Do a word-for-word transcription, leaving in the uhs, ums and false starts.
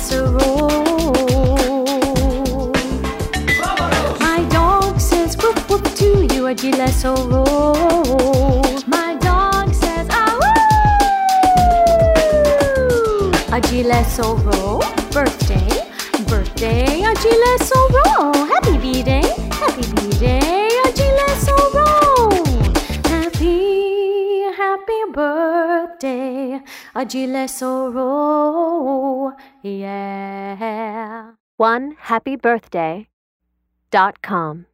Soro. My dog says whoop whoop to you, Agile Soro. My dog says ah woo. Agile Soro, birthday, birthday, Agile Soro. Happy B-Day, happy B-Day, Agile Soro. Happy, happy birthday, Agile Soro. Yeah. one happy birthday dot com